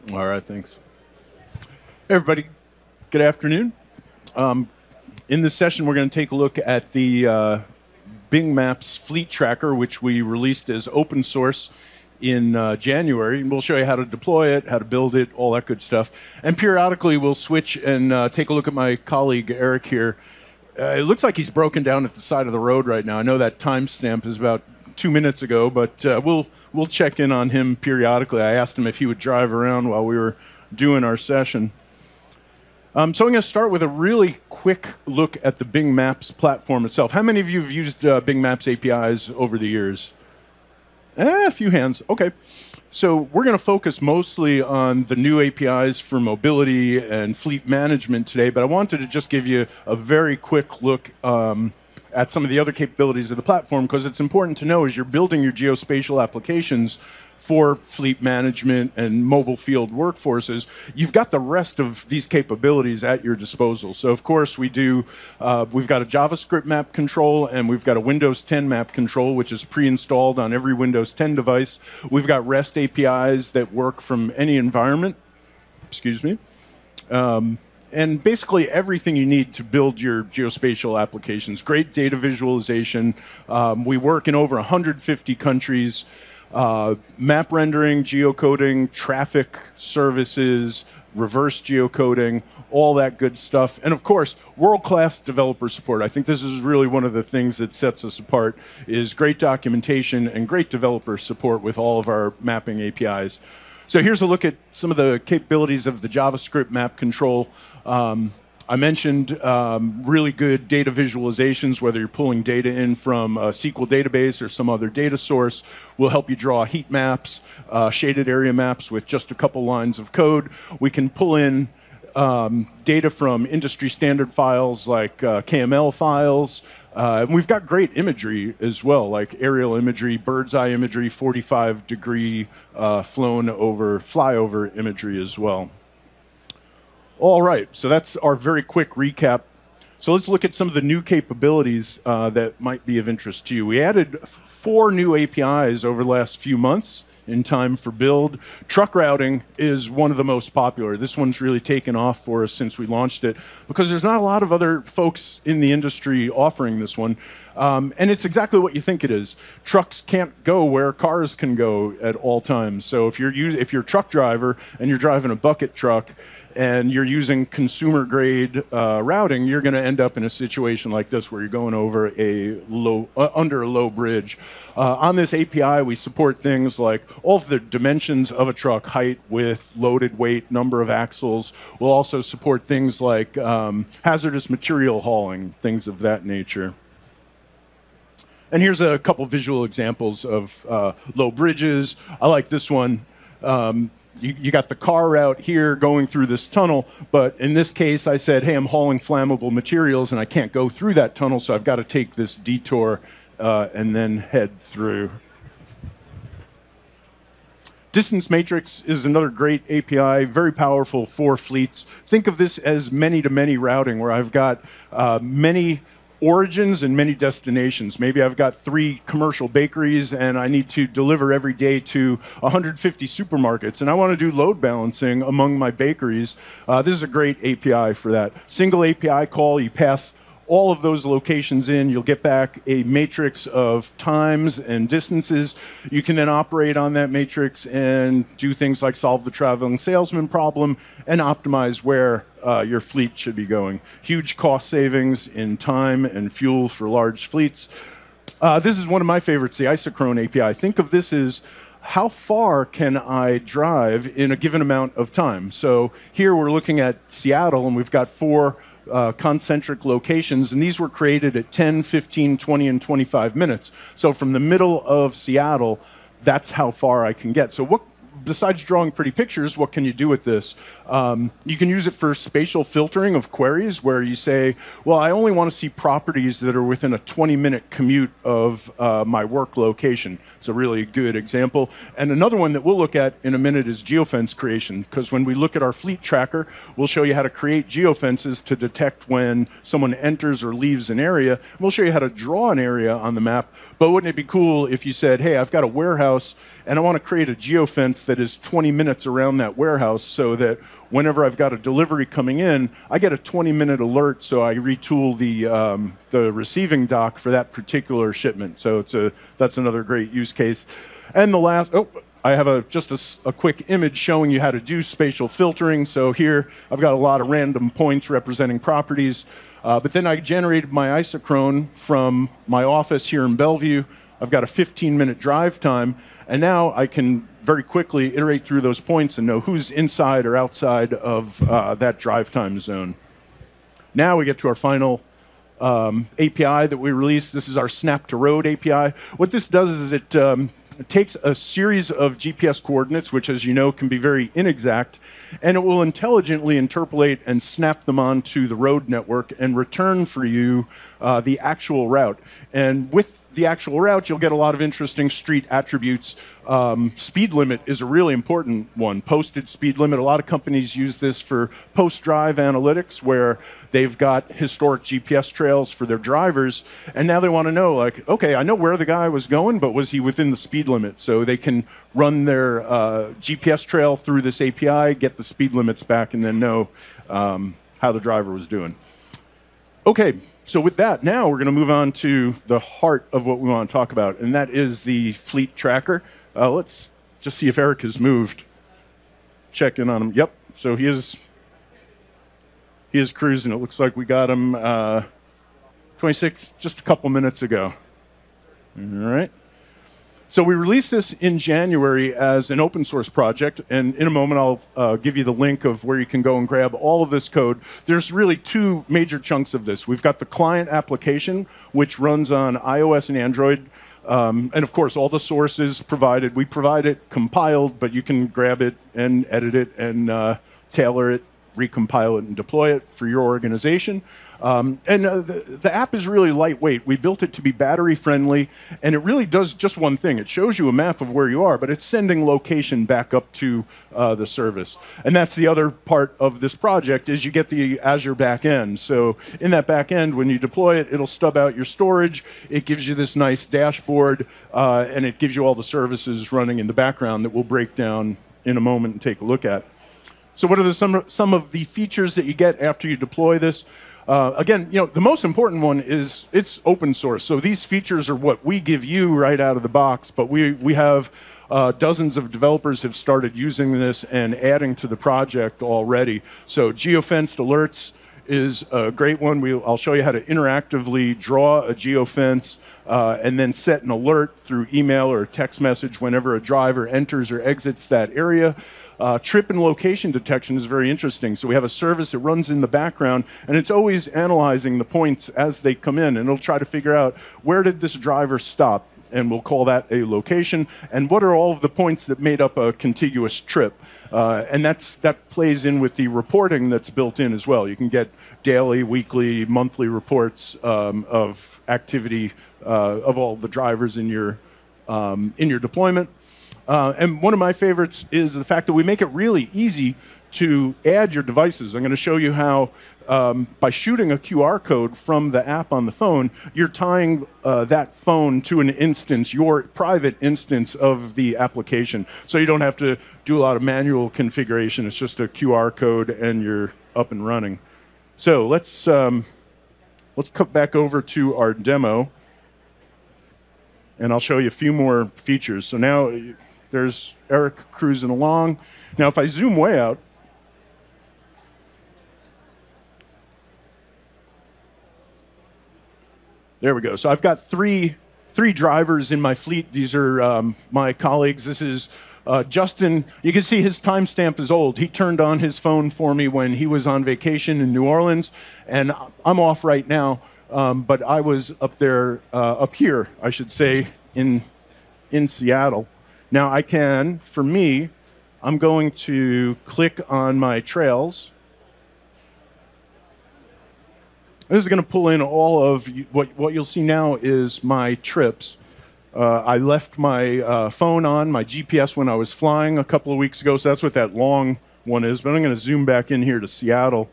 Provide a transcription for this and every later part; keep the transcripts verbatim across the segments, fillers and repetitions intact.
All right, thanks. Hey, everybody. Good afternoon. Um, in this session, we're going to take a look at the uh, Bing Maps Fleet Tracker, which we released as open source in uh, January. And we'll show you how to deploy it, how to build it, all that good stuff. And periodically, we'll switch and uh, take a look at my colleague, Eric, here. Uh, it looks like he's broken down at the side of the road right now. I know that timestamp is about two minutes ago, but uh, we'll we'll check in on him periodically. I asked him if he would drive around while we were doing our session. Um, so I'm going to start with a really quick look at the Bing Maps platform itself. How many of you have used uh, Bing Maps A P Is over the years? Eh, a few hands. Okay. So we're going to focus mostly on the new A P Is for mobility and fleet management today, but I wanted to just give you a very quick look um, at some of the other capabilities of the platform, because it's important to know as you're building your geospatial applications for fleet management and mobile field workforces, you've got the rest of these capabilities at your disposal. So of course we do, uh, we've got a JavaScript map control and we've got a Windows ten map control, which is pre-installed on every Windows ten device. We've got REST A P Is that work from any environment, excuse me. Um, And basically everything you need to build your geospatial applications. Great data visualization. Um, we work in over one hundred fifty countries. Uh, map rendering, geocoding, traffic services, reverse geocoding, all that good stuff. And of course, world-class developer support. I think this is really one of the things that sets us apart, is great documentation and great developer support with all of our mapping A P Is. So here's a look at some of the capabilities of the JavaScript map control. Um, I mentioned um, really good data visualizations, whether you're pulling data in from a S Q L database or some other data source. We'll help you draw heat maps, uh, shaded area maps with just a couple lines of code. We can pull in um, data from industry standard files like uh, K M L files. Uh, and we've got great imagery as well, like aerial imagery, bird's eye imagery, forty-five degree uh, flown over, flyover imagery as well. All right, so that's our very quick recap. So let's look at some of the new capabilities uh, that might be of interest to you. We added four new A P Is over the last few months in time for build. Truck routing is one of the most popular. This one's really taken off for us since we launched it, because there's not a lot of other folks in the industry offering this one. Um, and it's exactly what you think it is. Trucks can't go where cars can go at all times. So if you're, use, if you're a truck driver and you're driving a bucket truck, and you're using consumer grade uh, routing, you're going to end up in a situation like this where you're going over a low, uh, under a low bridge. Uh, on this A P I, we support things like all of the dimensions of a truck: height, width, loaded weight, number of axles. We'll also support things like um, hazardous material hauling, things of that nature. And here's a couple visual examples of uh, low bridges. I like this one. Um, You, you got the car route here going through this tunnel, but in this case I said, hey, I'm hauling flammable materials and I can't go through that tunnel, so I've got to take this detour uh, and then head through. Distance Matrix is another great A P I, very powerful for fleets. Think of this as many-to-many routing, where I've got uh, many origins and many destinations. Maybe I've got three commercial bakeries and I need to deliver every day to one hundred fifty supermarkets, and I want to do load balancing among my bakeries. Uh, this is a great A P I for that. Single A P I call, you pass all of those locations in, you'll get back a matrix of times and distances. You can then operate on that matrix and do things like solve the traveling salesman problem and optimize where uh, your fleet should be going. Huge cost savings in time and fuel for large fleets. Uh, this is one of my favorites, the Isochrone A P I. Think of this as how far can I drive in a given amount of time? So here we're looking at Seattle, and we've got four Uh, concentric locations, and these were created at ten, fifteen, twenty, and twenty-five minutes. So from the middle of Seattle, that's how far I can get. So what, besides drawing pretty pictures, what can you do with this? Um, you can use it for spatial filtering of queries, where you say, well, I only want to see properties that are within a twenty minute commute of uh, my work location. It's a really good example. And another one that we'll look at in a minute is geofence creation, because when we look at our fleet tracker, we'll show you how to create geofences to detect when someone enters or leaves an area. We'll show you how to draw an area on the map. But wouldn't it be cool if you said, hey, I've got a warehouse and I want to create a geofence that is twenty minutes around that warehouse so that whenever I've got a delivery coming in, I get a twenty minute alert, so I retool the, um, the receiving dock for that particular shipment. So it's a, that's another great use case. And the last, oh, I have a, just a, a quick image showing you how to do spatial filtering. So here I've got a lot of random points representing properties, uh, but then I generated my isochrone from my office here in Bellevue. I've got a fifteen minute drive time, and now I can very quickly iterate through those points and know who's inside or outside of uh, that drive time zone. Now we get to our final um, A P I that we released. This is our Snap to Road A P I. What this does is it, um, it takes a series of G P S coordinates, which, as you know, can be very inexact, and it will intelligently interpolate and snap them onto the road network and return for you uh, the actual route. And with the actual route, you'll get a lot of interesting street attributes. Um, speed limit is a really important one. Posted speed limit. A lot of companies use this for post-drive analytics, where they've got historic G P S trails for their drivers, and now they want to know, like, okay, I know where the guy was going, but was he within the speed limit? So they can run their uh, G P S trail through this A P I, get the speed limits back, and then know um, how the driver was doing. Okay, so with that, now we're going to move on to the heart of what we want to talk about, and that is the fleet tracker. Uh, let's just see if Eric has moved. Check in on him. Yep, so he is, he is cruising. It looks like we got him uh, twenty-six, just a couple minutes ago. All right. So we released this in January as an open source project, and in a moment I'll uh, give you the link of where you can go and grab all of this code. There's really two major chunks of this. We've got the client application, which runs on iOS and Android, um, and of course all the sources provided. We provide it compiled, but you can grab it and edit it and uh, tailor it, recompile it, and deploy it for your organization. Um, and uh, the, the app is really lightweight. We built it to be battery friendly, and it really does just one thing. It shows you a map of where you are, but it's sending location back up to uh, the service. And that's the other part of this project, is you get the Azure backend. So in that backend, when you deploy it, it'll stub out your storage. It gives you this nice dashboard, uh, and it gives you all the services running in the background that we'll break down in a moment and take a look at. So what are the, some, some of the features that you get after you deploy this? Uh, again, you know, the most important one is it's open source. So these features are what we give you right out of the box, but we, we have uh, dozens of developers have started using this and adding to the project already. So geofenced alerts is a great one. We, I'll show you how to interactively draw a geofence uh, and then set an alert through email or text message whenever a driver enters or exits that area. Uh, trip and location detection is very interesting. So we have a service that runs in the background, and it's always analyzing the points as they come in, and it'll try to figure out, where did this driver stop? And we'll call that a location. And what are all of the points that made up a contiguous trip? Uh, and that's, that plays in with the reporting that's built in as well. You can get daily, weekly, monthly reports um, of activity uh, of all the drivers in your, um, in your deployment. Uh, and one of my favorites is the fact that we make it really easy to add your devices. I'm going to show you how, um, by shooting a Q R code from the app on the phone, you're tying uh, that phone to an instance, your private instance of the application. So you don't have to do a lot of manual configuration. It's just a Q R code, and you're up and running. So let's, um, let's cut back over to our demo, and I'll show you a few more features. So now, there's Eric cruising along. Now, if I zoom way out, there we go. So I've got three, three drivers in my fleet. These are um, my colleagues. This is uh, Justin. You can see his timestamp is old. He turned on his phone for me when he was on vacation in New Orleans, and I'm off right now. Um, but I was up there, uh, up here, I should say, in in Seattle. Now I can, for me, I'm going to click on my trails. This is going to pull in all of, what, what you'll see now is my trips. Uh, I left my uh, phone on, my G P S, when I was flying a couple of weeks ago, so that's what that long one is. But I'm going to zoom back in here to Seattle.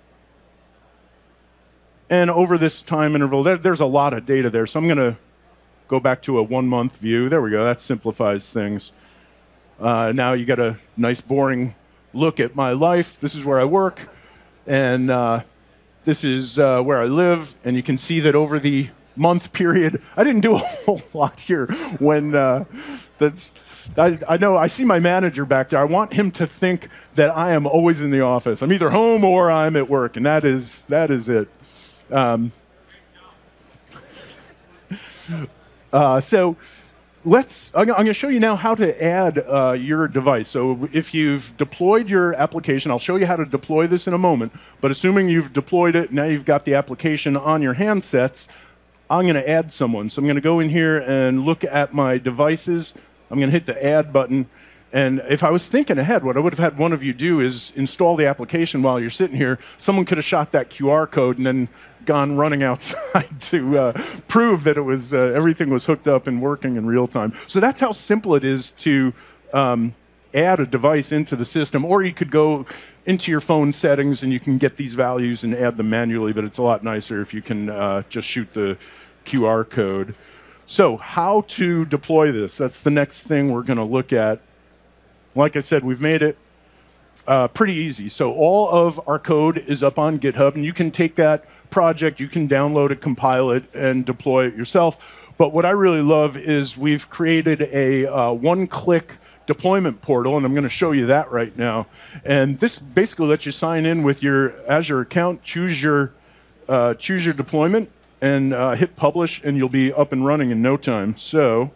And over this time interval, there, there's a lot of data there, so I'm going to go back to a one-month view. There we go. That simplifies things. Uh, now you got a nice, boring look at my life. This is where I work, and uh, this is uh, where I live. And you can see that over the month period, I didn't do a whole lot here. When uh, that's, I, I know I see my manager back there. I want him to think that I am always in the office. I'm either home or I'm at work, and that is that is it. Um, uh, so let's. I'm, I'm going to show you now how to add uh, your device. So if you've deployed your application, I'll show you how to deploy this in a moment. But assuming you've deployed it, now you've got the application on your handsets. I'm going to add someone. So I'm going to go in here and look at my devices. I'm going to hit the add button. And if I was thinking ahead, what I would have had one of you do is install the application while you're sitting here. Someone could have shot that Q R code and then gone running outside to uh, prove that it was uh, everything was hooked up and working in real time. So that's how simple it is to um, add a device into the system. Or you could go into your phone settings and you can get these values and add them manually, but it's a lot nicer if you can uh, just shoot the Q R code. So how to deploy this? That's the next thing we're going to look at. Like I said, we've made it uh, pretty easy. So all of our code is up on GitHub, and you can take that project, you can download it, compile it, and deploy it yourself. But what I really love is we've created a uh, one-click deployment portal, and I'm going to show you that right now. And this basically lets you sign in with your Azure account, choose your, uh, choose your deployment, and uh, hit publish, and you'll be up and running in no time. So.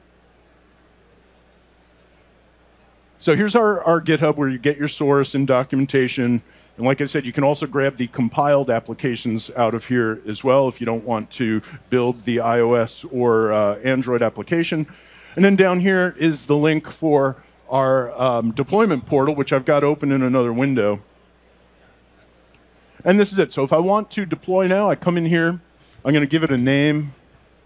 So here's our, our GitHub where you get your source and documentation. And like I said, you can also grab the compiled applications out of here as well if you don't want to build the iOS or uh, Android application. And then down here is the link for our um, deployment portal, which I've got open in another window. And this is it. So if I want to deploy now, I come in here. I'm going to give it a name.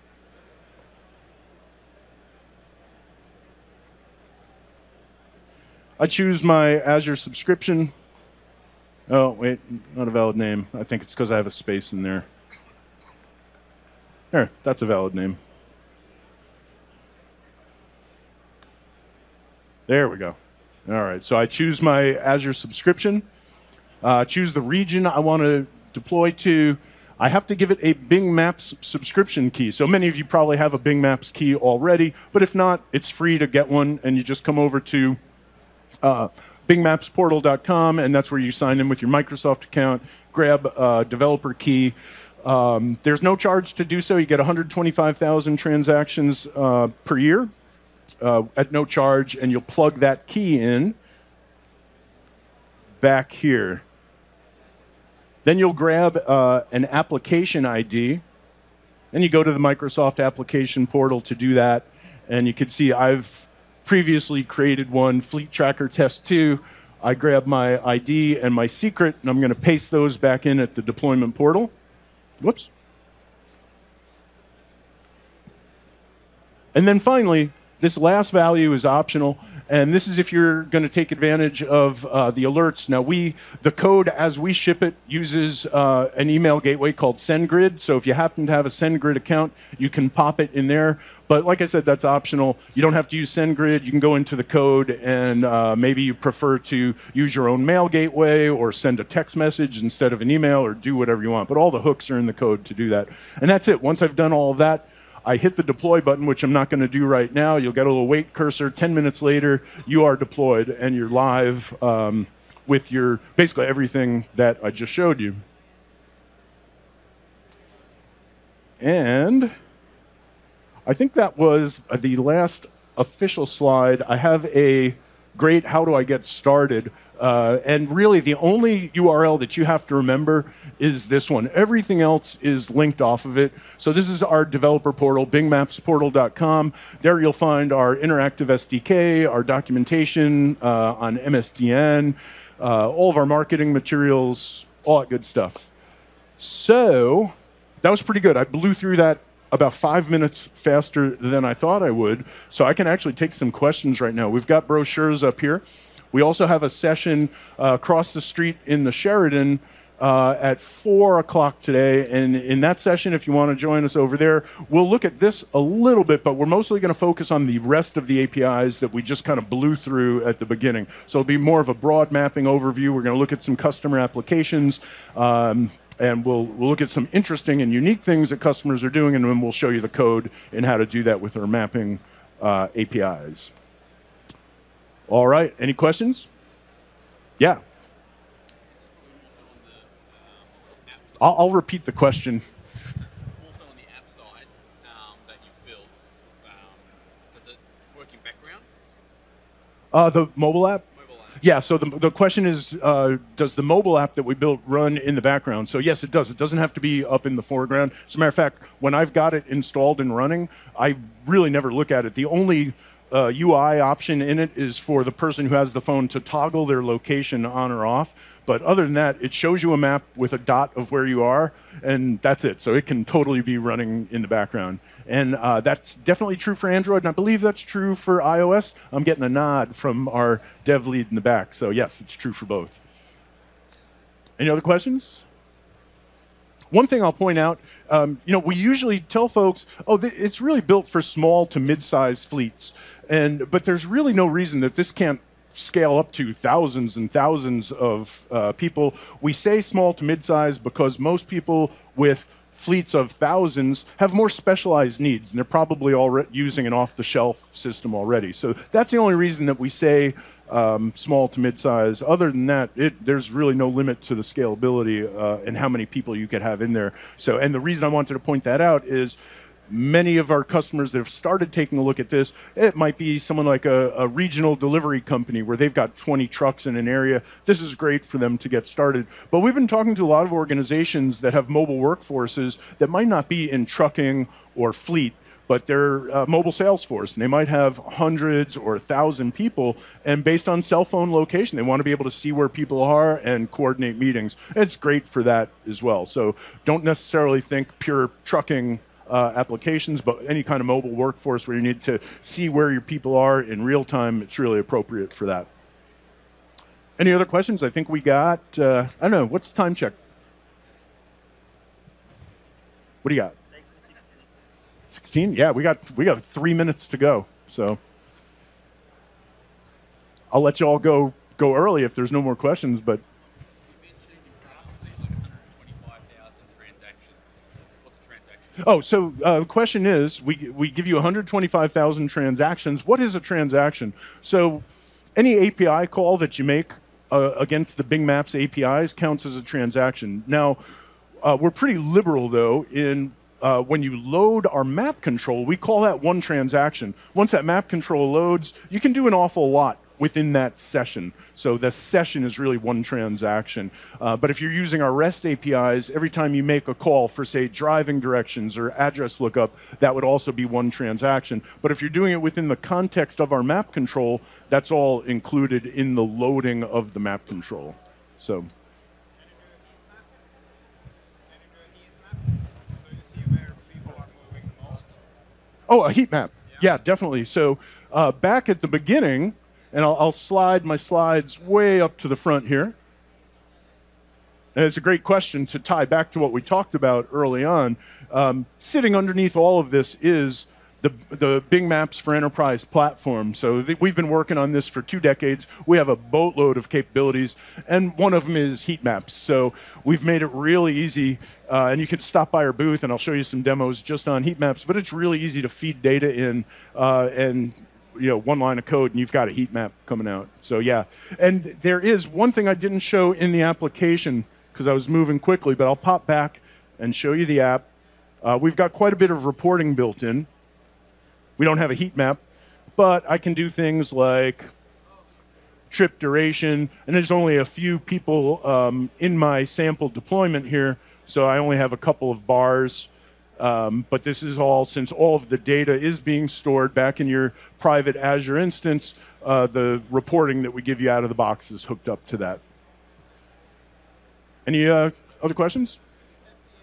I choose my Azure subscription. Oh, wait, not a valid name. I think it's because I have a space in there. There, that's a valid name. There we go. All right, so I choose my Azure subscription. Uh, choose the region I want to deploy to. I have to give it a Bing Maps subscription key. So many of you probably have a Bing Maps key already, but if not, it's free to get one, and you just come over to Uh, bing maps portal dot com, and that's where you sign in with your Microsoft account, grab a developer key. Um, there's no charge to do so. You get one hundred twenty-five thousand transactions uh, per year uh, at no charge, and you'll plug that key in back here. Then you'll grab uh, an application I D, and you go to the Microsoft application portal to do that, and you can see I've previously created one, Fleet Tracker Test two. I grab my I D and my secret, and I'm going to paste those back in at the deployment portal. Whoops. And then finally, this last value is optional, and this is if you're going to take advantage of uh, the alerts. Now, we, the code as we ship it uses uh, an email gateway called SendGrid, so if you happen to have a SendGrid account, you can pop it in there. But like I said, that's optional. You don't have to use SendGrid. You can go into the code, and uh, maybe you prefer to use your own mail gateway or send a text message instead of an email, or do whatever you want. But all the hooks are in the code to do that. And that's it. Once I've done all of that, I hit the deploy button, which I'm not going to do right now. You'll get a little wait cursor. Ten minutes later, you are deployed, and you're live um, with your basically everything that I just showed you. And I think that was the last official slide. I have a great how do I get started. Uh, and really, the only U R L that you have to remember is this one. Everything else is linked off of it. So this is our developer portal, bing maps portal dot com. There you'll find our interactive S D K, our documentation uh, on M S D N, uh, all of our marketing materials, all that good stuff. So that was pretty good. I blew through that about five minutes faster than I thought I would. So I can actually take some questions right now. We've got brochures up here. We also have a session uh, across the street in the Sheridan uh, at four o'clock today. And in that session, if you want to join us over there, we'll look at this a little bit, but we're mostly going to focus on the rest of the A P Is that we just kind of blew through at the beginning. So it'll be more of a broad mapping overview. We're going to look at some customer applications. Um, And we'll, we'll look at some interesting and unique things that customers are doing, and then we'll show you the code and how to do that with our mapping uh, A P Is. All right, any questions? Yeah. I'll, I'll repeat the question. Also on the app side um, that you've built, um, does it work in background? Uh, the mobile app? Mobile app. Yeah, so the, the question is, uh, does the mobile app that we built run in the background? So yes, it does. It doesn't have to be up in the foreground. As a matter of fact, when I've got it installed and running, I really never look at it. The only uh, U I option in it is for the person who has the phone to toggle their location on or off. But other than that, it shows you a map with a dot of where you are, and that's it. So it can totally be running in the background. And uh, that's definitely true for Android, and I believe that's true for iOS. I'm getting a nod from our dev lead in the back. So yes, it's true for both. Any other questions? One thing I'll point out, um, you know, we usually tell folks, oh, th it's really built for small to mid-sized fleets. And, but there's really no reason that this can't scale up to thousands and thousands of uh, people. We say small to mid-size because most people with fleets of thousands have more specialized needs, and they're probably already using an off-the-shelf system already. So that's the only reason that we say um, small to mid-size. Other than that, it, there's really no limit to the scalability uh, and how many people you could have in there. So, and the reason I wanted to point that out is many of our customers that have started taking a look at this, it might be someone like a, a regional delivery company where they've got twenty trucks in an area. This is great for them to get started. But we've been talking to a lot of organizations that have mobile workforces that might not be in trucking or fleet, but they're uh, mobile sales force, and they might have hundreds or a thousand people, and based on cell phone location, they want to be able to see where people are and coordinate meetings. It's great for that as well. So don't necessarily think pure trucking Uh, applications, but any kind of mobile workforce where you need to see where your people are in real time, it's really appropriate for that. Any other questions? I think we got, uh, I don't know, what's time check? What do you got? sixteen? Yeah, we got, we got three minutes to go, so I'll let you all go, go early if there's no more questions, but oh, so uh, the question is, we, we give you one hundred twenty-five thousand transactions. What is a transaction? So any A P I call that you make uh, against the Bing Maps A P Is counts as a transaction. Now, uh, we're pretty liberal, though, in uh, when you load our map control, we call that one transaction. Once that map control loads, you can do an awful lot within that session. So the session is really one transaction. Uh, but if you're using our REST A P Is, every time you make a call for, say, driving directions or address lookup, that would also be one transaction. But if you're doing it within the context of our map control, that's all included in the loading of the map control. So. Oh, a heat map. Yeah, yeah definitely. So uh, back at the beginning, and I'll, I'll slide my slides way up to the front here. And it's a great question to tie back to what we talked about early on. Um, sitting underneath all of this is the, the Bing Maps for Enterprise platform. So th we've been working on this for two decades. We have a boatload of capabilities, and one of them is heat maps. So we've made it really easy, uh, and you can stop by our booth, and I'll show you some demos just on heat maps, but it's really easy to feed data in, uh, and you know, one line of code, and you've got a heat map coming out. So yeah, and there is one thing I didn't show in the application because I was moving quickly, but I'll pop back and show you the app. Uh, we've got quite a bit of reporting built in. We don't have a heat map, but I can do things like trip duration, and there's only a few people um, in my sample deployment here, so I only have a couple of bars. Um, but this is all, since all of the data is being stored back in your private Azure instance, uh, the reporting that we give you out of the box is hooked up to that. Any uh, other questions?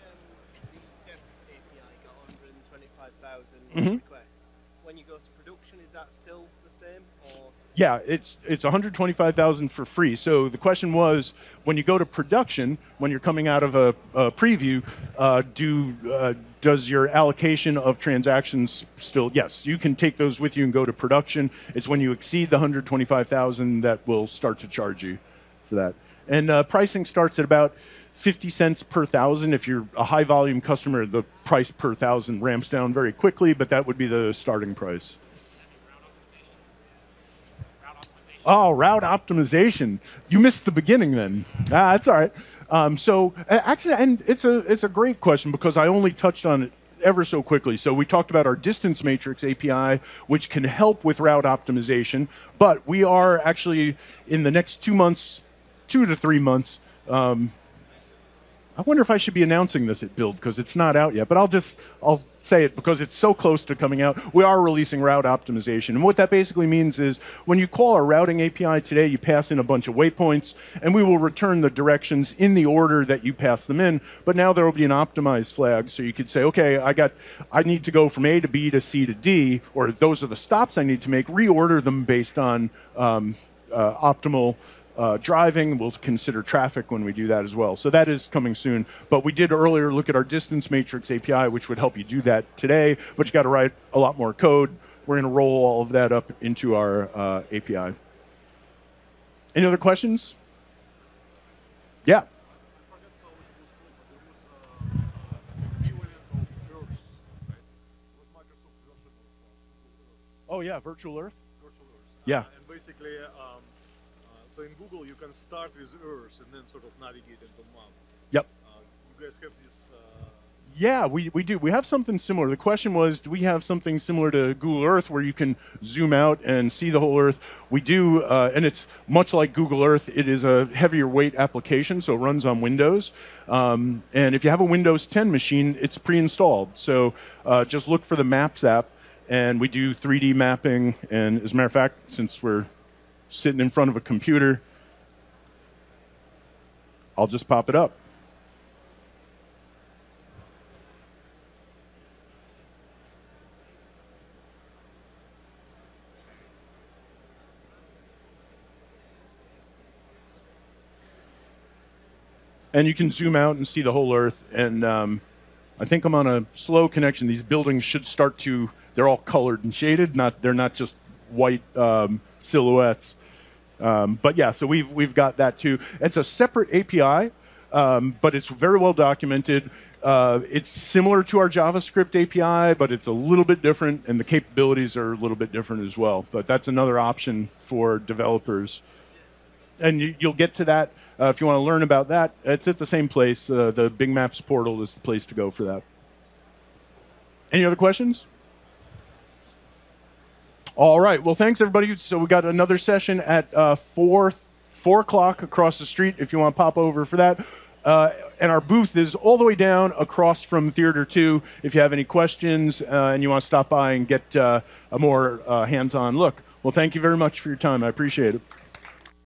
A P I got one hundred twenty-five thousand mm-hmm. requests. When you go to production, transaction, is that still the same? Or? Yeah, it's it's one hundred twenty-five thousand for free. So the question was, when you go to production, when you're coming out of a, a preview, uh, do uh, does your allocation of transactions still? Yes, you can take those with you and go to production. It's when you exceed the one hundred twenty-five thousand that will start to charge you for that. And uh, pricing starts at about fifty cents per thousand. If you're a high volume customer, the price per thousand ramps down very quickly, but that would be the starting price. Oh, route optimization. You missed the beginning then. Ah, that's all right. Um, so actually, and it's a it's a great question because I only touched on it ever so quickly. So we talked about our distance matrix A P I, which can help with route optimization, but we are actually in the next two months, two to three months, um, I wonder if I should be announcing this at Build because it's not out yet, but I'll just, I'll say it because it's so close to coming out. We are releasing route optimization. And what that basically means is when you call our routing A P I today, you pass in a bunch of waypoints and we will return the directions in the order that you pass them in. But now there will be an optimized flag. So you could say, okay, I got, I need to go from A to B to C to D, or those are the stops I need to make, reorder them based on um, uh, optimal Uh, driving. We'll consider traffic when we do that as well. So that is coming soon. But we did earlier look at our distance matrix A P I, which would help you do that today, but you got to write a lot more code. We're going to roll all of that up into our uh, A P I. Any other questions? Yeah. Oh yeah, Virtual Earth? Virtual Earth. Yeah. Uh, and basically, um, so in Google, you can start with Earth and then sort of navigate into map. Yep. Uh, you guys have this? Uh... Yeah, we, we do. We have something similar. The question was, do we have something similar to Google Earth where you can zoom out and see the whole Earth? We do, uh, and it's much like Google Earth. It is a heavier weight application, so it runs on Windows. Um, and if you have a Windows ten machine, it's pre-installed. So uh, just look for the Maps app, and we do three D mapping. And as a matter of fact, since we're sitting in front of a computer, I'll just pop it up. And you can zoom out and see the whole Earth. And um, I think I'm on a slow connection. These buildings should start to, they're all colored and shaded. Not, they're not just white um, silhouettes. Um, but yeah, so we've we've got that too. It's a separate A P I, um, but it's very well documented. Uh, it's similar to our JavaScript A P I, but it's a little bit different, and the capabilities are a little bit different as well. But that's another option for developers. And you, you'll get to that uh, if you want to learn about that. It's at the same place. Uh, the Bing Maps portal is the place to go for that. Any other questions? All right. Well, thanks, everybody. So we got another session at uh, four, four o'clock across the street if you want to pop over for that. Uh, and our booth is all the way down across from Theater two. If you have any questions uh, and you want to stop by and get uh, a more uh, hands-on look. Well, thank you very much for your time. I appreciate it.